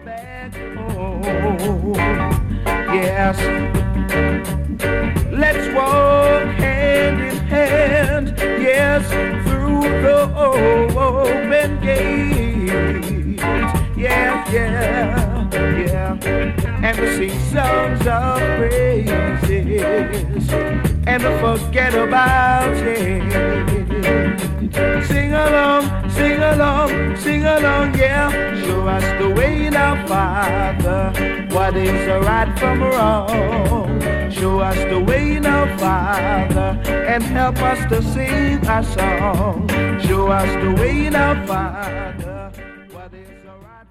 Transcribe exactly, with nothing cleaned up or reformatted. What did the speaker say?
back home. Yes, let's walk hand in hand. Yes, through the open gate. Yeah, yeah, yeah. And to sing songs of praises and to forget about it. Sing along, sing along, sing along, yeah. Show us the way now, Father. What is right from wrong? Show us the way now, Father, and help us to sing our song. Show us the way now, Father.